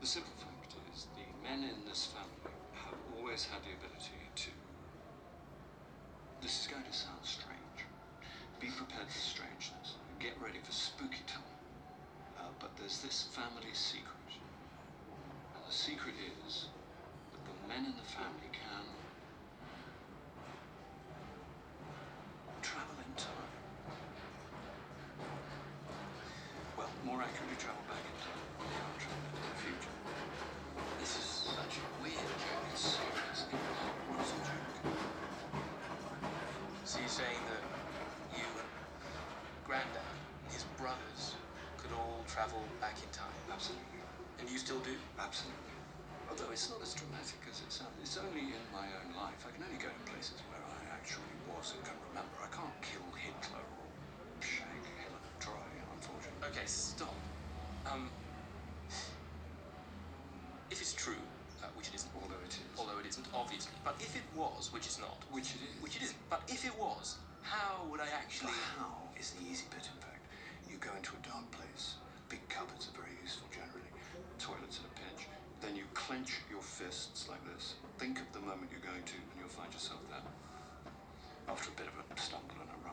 simple fact is the men in this family have always had the ability to... This is going to sound strange. Be prepared for strangeness. Get ready for spooky time. But there's this family secret. And the secret is that the men in the family can travel in time. Well, more accurately, travel back in time. They can't travel into the future. This is such a weird joke. It's serious. What is a joke? So you're saying that you and Grandad, his brothers, could all travel back in time? Absolutely. And you still do? Absolutely. Although it's not as dramatic as it sounds. It's only in my own life. I can only go to places where I actually was and can remember. I can't kill Hitler or shag Helen dry, unfortunately. Okay, stop. If it's true, which it isn't, although it isn't, obviously, but if it was, which it's not, Which it is. which it isn't, but if it was, how would I actually... The how is the easy bit, in fact. You go into a dark place. Big cupboards are very useful generally. Toilets at a pinch. Then you clench your fists like this. Think of the moment you're going to, and you'll find yourself there. After a bit of a stumble and a